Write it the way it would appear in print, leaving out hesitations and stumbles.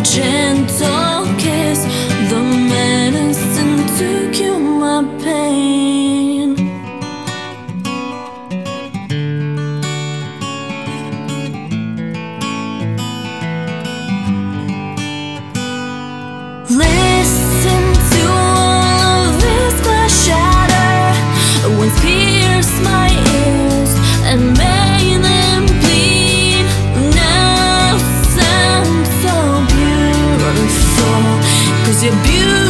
gentle kiss, the medicine to cure my pain. Listen to all of this glass shatter, once pierced my ears and made them bleed. Now sound so beautiful, 'cause you're beautiful.